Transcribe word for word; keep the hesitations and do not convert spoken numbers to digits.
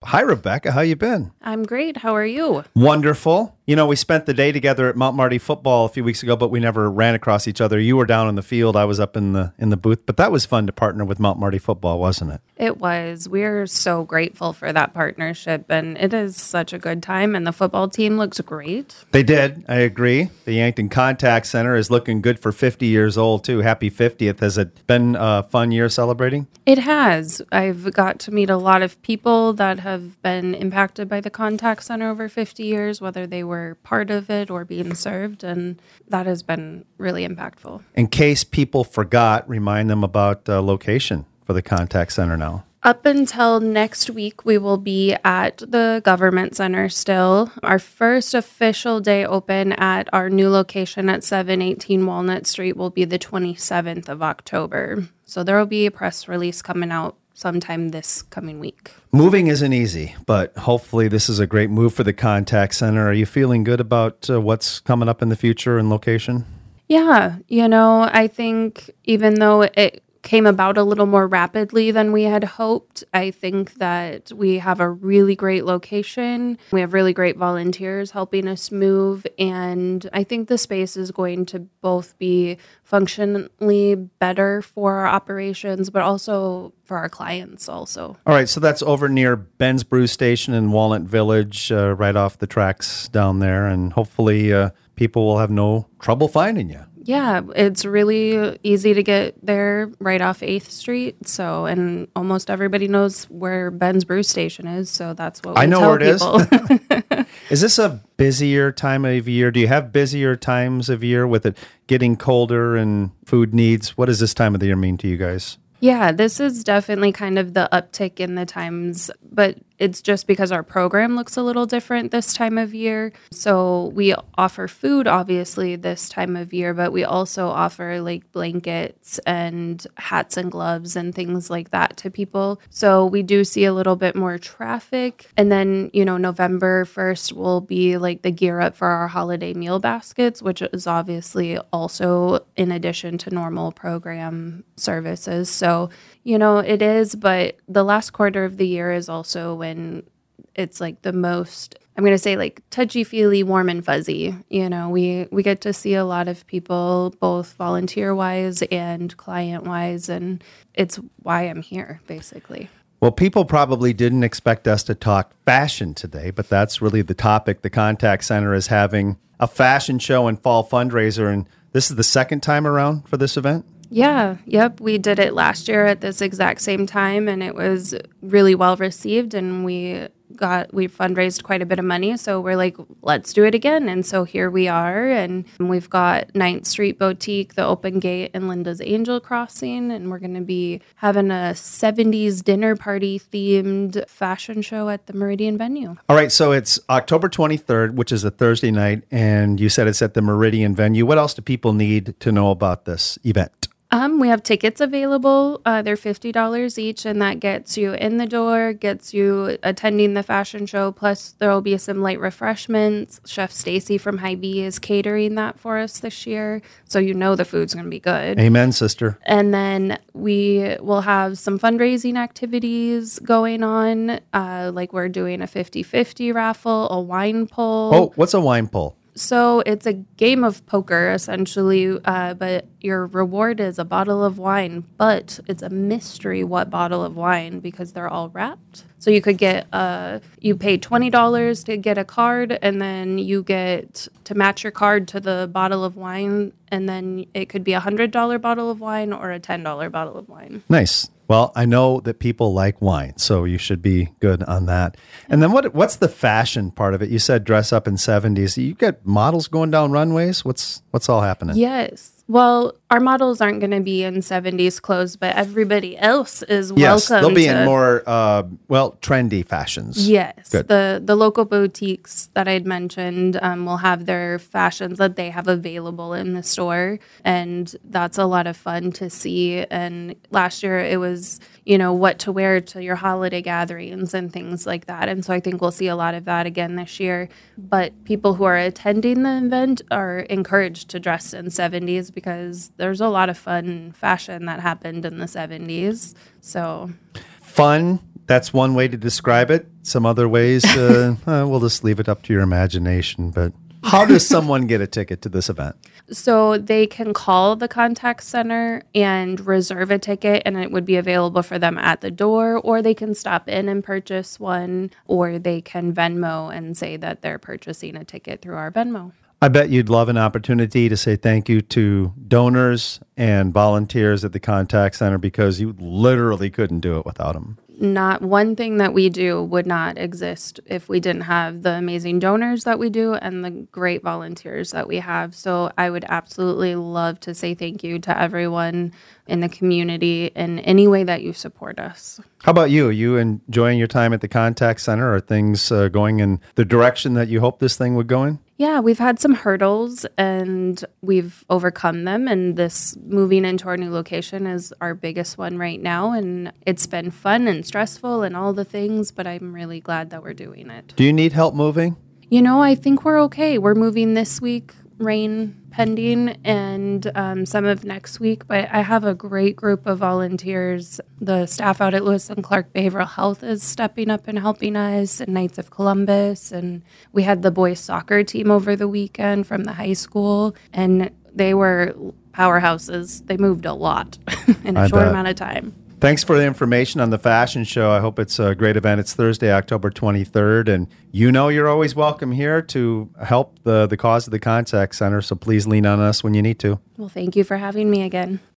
Hi, Rebecca. How you been? I'm great. How are you? Wonderful. You know, we spent the day together at Mount Marty football a few weeks ago, but we never ran across each other. You were down in the field. I was up in the in the booth. But that was fun to partner with Mount Marty football, wasn't it? It was. We're so grateful for that partnership, and it is such a good time, and the football team looks great. They did. I agree. The Yankton Contact Center is looking good for fifty years old, too. Happy fiftieth. Has it been a fun year celebrating? It has. I've got to meet a lot of people that have been impacted by the Contact Center over fifty years, whether they were part of it or being served, and that has been really impactful. In case people forgot, remind them about uh, location for the Contact Center now. Up until next week, we will be at the Government Center still. Our first official day open at our new location at seven eighteen Walnut Street will be the twenty-seventh of October. So there will be a press release coming out sometime this coming week. Moving isn't easy, but hopefully this is a great move for the Contact Center. Are you feeling good about uh, what's coming up in the future and location? Yeah, you know, I think even though it came about a little more rapidly than we had hoped, I think that we have a really great location. We have really great volunteers helping us move, and I think the space is going to both be functionally better for our operations, but also for our clients also. All right, so that's over near Ben's Brew Station in Walnut Village, uh, right off the tracks down there, and hopefully uh, people will have no trouble finding you. Yeah, it's really easy to get there right off eighth Street. So, and almost everybody knows where Ben's Brew Station is. So that's what we I know tell where it people. is. Is this a busier time of year? Do you have busier times of year with it getting colder and food needs? What does this time of the year mean to you guys? Yeah, this is definitely kind of the uptick in the times, but it's just because our program looks a little different this time of year. So we offer food, obviously, this time of year, but we also offer like blankets and hats and gloves and things like that to people. So we do see a little bit more traffic. And then, you know, November first will be like the gear up for our holiday meal baskets, which is obviously also in addition to normal program services. So, you know, it is, but the last quarter of the year is also when it's like the most, I'm going to say like touchy-feely, warm and fuzzy. You know, we, we get to see a lot of people, both volunteer-wise and client-wise, and it's why I'm here, basically. Well, people probably didn't expect us to talk fashion today, but that's really the topic. The Contact Center is having a fashion show and fall fundraiser, and this is the second time around for this event? Yeah, yep. We did it last year at this exact same time, and it was really well received, and we got, we fundraised quite a bit of money, so we're like, let's do it again, and so here we are, and we've got ninth Street Boutique, the Open Gate, and Linda's Angel Crossing, and we're going to be having a seventies dinner party themed fashion show at the Meridian venue. All right, so it's October twenty-third, which is a Thursday night, and you said it's at the Meridian venue. What else do people need to know about this event? Um, we have tickets available. Uh, they're fifty dollars each, and that gets you in the door, gets you attending the fashion show. Plus, there will be some light refreshments. Chef Stacy from Hy-Vee is catering that for us this year, so you know the food's going to be good. Amen, sister. And then we will have some fundraising activities going on, uh, like we're doing a fifty-fifty raffle, a wine pull. Oh, what's a wine pull? So it's a game of poker, essentially, uh, but your reward is a bottle of wine, but it's a mystery what bottle of wine because they're all wrapped. So you could get, uh, you pay twenty dollars to get a card, and then you get to match your card to the bottle of wine, and then it could be a one hundred dollars bottle of wine or a ten dollars bottle of wine. Nice. Well, I know that people like wine, so you should be good on that. And then what? What's the fashion part of it? You said dress up in seventies. You got models going down runways? What's what's all happening? Yes. Well, our models aren't going to be in seventies clothes, but everybody else is yes, welcome. They'll be to, in more, uh, well, trendy fashions. Yes. Good. The the local boutiques that I'd mentioned um, will have their fashions that they have available in the store, and that's a lot of fun to see. And last year it was, you know, what to wear to your holiday gatherings and things like that. And so I think we'll see a lot of that again this year. But people who are attending the event are encouraged to dress in seventies because there's a lot of fun fashion that happened in the seventies. So fun That's one way to describe it. Some other ways, uh, uh, we'll just leave it up to your imagination. But how does someone get a ticket to this event? So they can call the contact center and reserve a ticket, and it would be available for them at the door, or they can stop in and purchase one, or they can Venmo and say that they're purchasing a ticket through our Venmo. I bet you'd love an opportunity to say thank you to donors and volunteers at the contact center, because you literally couldn't do it without them. Not one thing that we do would not exist if we didn't have the amazing donors that we do and the great volunteers that we have. So I would absolutely love to say thank you to everyone in the community in any way that you support us. How about you? Are you enjoying your time at the contact center? Are things uh, going in the direction that you hoped this thing would go in? Yeah, we've had some hurdles and we've overcome them. And this moving into our new location is our biggest one right now. And it's been fun and stressful and all the things, but I'm really glad that we're doing it. Do you need help moving? You know, I think we're okay. We're moving this week, rain pending, and um, some of next week. But I have a great group of volunteers. The staff out at Lewis and Clark Behavioral Health is stepping up and helping us, and Knights of Columbus. And we had the boys soccer team over the weekend from the high school, and they were powerhouses. They moved a lot in a I short bet. amount of time. Thanks for the information on the fashion show. I hope it's a great event. It's Thursday, October twenty-third, and you know you're always welcome here to help the, the cause of the contact center, so please lean on us when you need to. Well, thank you for having me again.